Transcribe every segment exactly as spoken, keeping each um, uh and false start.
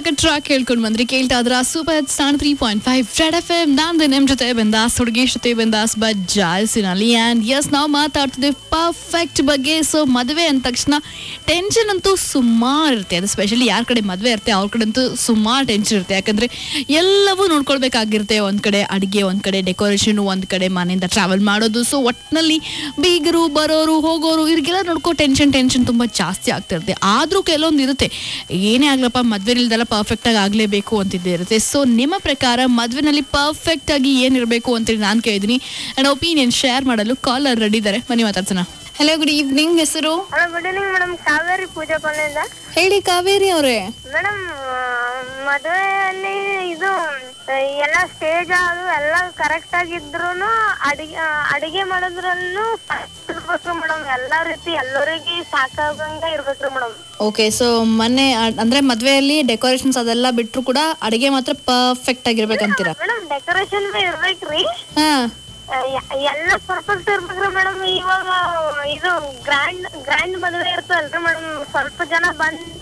ಸಖತ್ ಟ್ರ್ಯಾಕ್ ಕೇಳ್ಕೊಂಡು ಬಂದ್ರಿ. ಕೇಳ್ತಾ ಇದ್ರ super stan three point five red FM ಎಂ. ನಾನು ನಿಮ್ ಜೊತೆ ಬಂದಾಸ್, ಹುಡುಗಿ ಜೊತೆ ಬಂದಾಸ್ ಬಟ್ ಜಾಲ್ಸಿನಲ್ಲಿ. ಆ್ಯಂಡ್ ಎಸ್, ನಾವು ಮಾತಾಡ್ತಿದ್ವಿ ಪರ್ಫೆಕ್ಟ್ ಬಗ್ಗೆ. ಸೊ ಮದುವೆ ಅಂದ ತಕ್ಷಣ ಟೆನ್ಷನ್ ಅಂತೂ ಸುಮಾರು ಇರುತ್ತೆ. ಅದು ಸ್ಪೆಷಲಿ ಯಾರ ಕಡೆ ಮದುವೆ ಇರುತ್ತೆ ಅವ್ರ ಕಡೆ ಅಂತೂ ಸುಮಾರು ಟೆನ್ಷನ್ ಇರುತ್ತೆ. ಯಾಕಂದರೆ ಎಲ್ಲವೂ ನೋಡ್ಕೊಳ್ಬೇಕಾಗಿರುತ್ತೆ. ಒಂದು ಕಡೆ ಅಡುಗೆ, ಒಂದು ಕಡೆ ಡೆಕೋರೇಷನು, ಒಂದು ಕಡೆ ಮನೆಯಿಂದ ಟ್ರಾವೆಲ್ ಮಾಡೋದು. ಸೊ ಒಟ್ಟಿನಲ್ಲಿ ಬೀಗರು ಬರೋರು ಹೋಗೋರು ಇವ್ರಿಗೆಲ್ಲ ನೋಡ್ಕೋ ಟೆನ್ಷನ್ ಟೆನ್ಷನ್ ತುಂಬ ಜಾಸ್ತಿ ಆಗ್ತಿರುತ್ತೆ. ಆದರೂ ಕೆಲವೊಂದು ಇರುತ್ತೆ, ಏನೇ ಆಗ್ಲಪ್ಪ ಮದುವೆಲಿಲ್ದೆಲ್ಲ ಪರ್ಫೆಕ್ಟಾಗಿ ಆಗಲೇಬೇಕು ಅಂತಿದ್ದೇ ಇರುತ್ತೆ. ಸೊ ನಿಮ್ಮ ಪ್ರಕಾರ ಮದುವೆನಲ್ಲಿ ಪರ್ಫೆಕ್ಟಾಗಿ ಏನಿರಬೇಕು ಅಂತೇಳಿ ನಾನು ಕೇಳಿದ್ದೀನಿ. ನನ್ನ ಒಪಿನಿಯನ್ ಶೇರ್ ಮಾಡಲು ಕಾಲರ್ ರೆಡಿ ಇದ್ದಾರೆ, ಬನ್ನಿ ಮಾತಾಡ್ಸೋಣ. Hello, good evening. ಹೆಸರು? Hello, good evening madam. Kaveri Pooja ಕೊನೆಯಿಂದ. ಹೇಳಿ ಕಾವೇರಿ ಅವರೇ. ಮೇಡಮ್, ಮದುವೆಯಲ್ಲಿ ಇದು ಎಲ್ಲ ಸ್ಟೇಜ್ ಅದು ಎಲ್ಲ ಕರೆಕ್ಟ್ ಆಗಿದ್ರು ಅಡಿಗೆ ಅಡಿಗೆ ಮಾಡೋದ್ರಲ್ಲೂ ಇರ್ಬೇಕು ಮೇಡಮ್. ಎಲ್ಲಾ ರೀತಿ ಎಲ್ಲರಿಗೆ ಸಾಕಾಗಂಗ ಇರ್ಬೇಕ್ರಿ ಮೇಡಮ್. ಓಕೆ, ಸೊ ಮೊನ್ನೆ ಅಂದ್ರೆ ಮದುವೆಯಲ್ಲಿ ಡೆಕೋರೇಷನ್ಸ್ ಅದೆಲ್ಲ ಬಿಟ್ರು ಕೂಡ ಅಡಿಗೆ ಮಾತ್ರ ಪರ್ಫೆಕ್ಟ್ ಆಗಿರ್ಬೇಕಂತೀರಾ? ಮೇಡಮ್, ಡೆಕೋರೇಷನ್ ಇರ್ಬೇಕ್ರಿ. ಹಾ, ಎಲ್ಲ ಪರ್ಫೆಕ್ಟ್ ಇರ್ಬೇಕ್ರಿ ಮೇಡಮ್. ಇವಾಗ ಇದು ಗ್ರ್ಯಾಂಡ್ ಗ್ರ್ಯಾಂಡ್ ಮದುವೆ ಇರ್ತಲ್ರಿ ಮೇಡಮ್. ಸ್ವಲ್ಪ ಜನ ಬಂದ್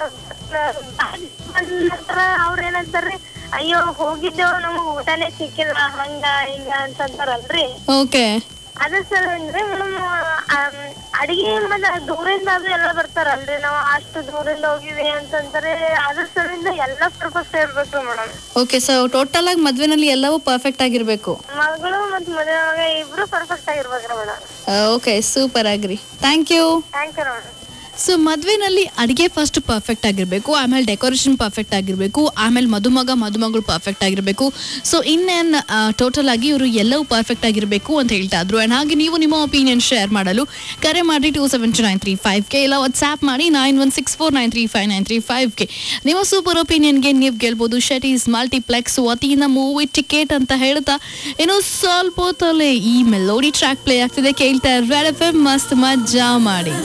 ಬಂದ ನಂತರ ಅವ್ರ ಏನಂತಾರ್ರಿ, ಅಯ್ಯೋ ಹೋಗಿದ್ದೇವ್ ನಮ್ಗೆ ಊಟನೇ ಸಿಕ್ಕಿಲ್ಲ ಹಂಗ ಹಿಂಗ ಅಂತಂತಾರಲ್ರಿ. ಓಕೆ, ಅದ ಸರ್ ಅಂದ್ರೆ ಮೇಡಮ್, ಅಡಿಗೆ ಮತ್ತೆ ದೂರಿಂದ ಅದು ಎಲ್ಲ ಬರ್ತಾರಲ್ರಿ. ನಾವು ಅಷ್ಟು ದೂರಿಂದ ಹೋಗಿವಿ ಅಂತಂದ್ರೆ ಅದ್ರ ಸರಿಂದ ಎಲ್ಲ ಪರ್ಫೆಕ್ಟ್ ಇರ್ಬೇಕು ಮೇಡಮ್. ಓಕೆ, ಸೊ ಟೋಟಲ್ ಆಗಿ ಮದುವೆನಲ್ಲಿ ಎಲ್ಲವೂ ಪರ್ಫೆಕ್ಟ್ ಆಗಿರ್ಬೇಕು. ಮಗಳು ಮತ್ ಮದುವೆ ಮಗ ಇಬ್ರು ಪರ್ಫೆಕ್ಟ್ ಆಗಿರ್ಬೇಕ್ರಿ ಮೇಡಮ್. ಓಕೆ, ಸೂಪರ್ ಆಗ್ರಿ. Thank you. Thank you madam. So ಮದುವೆನಲ್ಲಿ ಅಡುಗೆ ಫಸ್ಟ್ ಪರ್ಫೆಕ್ಟ್ ಆಗಿರಬೇಕು, ಆಮೇಲೆ ಡೆಕೋರೇಷನ್ ಪರ್ಫೆಕ್ಟ್ ಆಗಿರಬೇಕು, ಆಮೇಲೆ ಮದುಮಗ ಮದುಮಗಳು ಪರ್ಫೆಕ್ಟ್ ಆಗಿರಬೇಕು. ಸೊ ಇನ್ನೇನು ಟೋಟಲ್ ಆಗಿ ಇವರು ಎಲ್ಲವೂ ಪರ್ಫೆಕ್ಟ್ ಆಗಿರಬೇಕು ಅಂತ ಹೇಳ್ತಾ ಇದ್ರು. ಆ್ಯಂಡ್ ಹಾಗೆ ನೀವು ನಿಮ್ಮ ಒಪಿನಿಯನ್ ಶೇರ್ ಮಾಡಲು ಕರೆ ಮಾಡಿ two seven two nine three five ಕೆ ಇಲ್ಲ ವಾಟ್ಸ್ಆ್ಯಪ್ ಮಾಡಿ nine one six four nine three five nine three five ಕೆ. ನಿಮ್ಮ ಸೂಪರ್ ಒಪಿನಿಯನ್ಗೆ ನೀವು ಗೆಲ್ಬೋದು ಶೆಟೀಸ್ ಮಲ್ಟಿಪ್ಲೆಕ್ಸ್ ವತಿಯಿಂದ ಮೂವಿ ಟಿಕೆಟ್ ಅಂತ ಹೇಳ್ತಾ ಏನೋ ಸ್ವಲ್ಪ ಹೊತ್ತಲ್ಲೇ ಈ ಮೆಲೋಡಿ ಟ್ರ್ಯಾಕ್ ಪ್ಲೇ ಆಗ್ತಿದೆ. ಕೇಳ್ತಾ ರೆಡ್ ಎಫ್ ಎಂ, ಮಸ್ತ್ ಮಜಾ ಮಾಡಿ.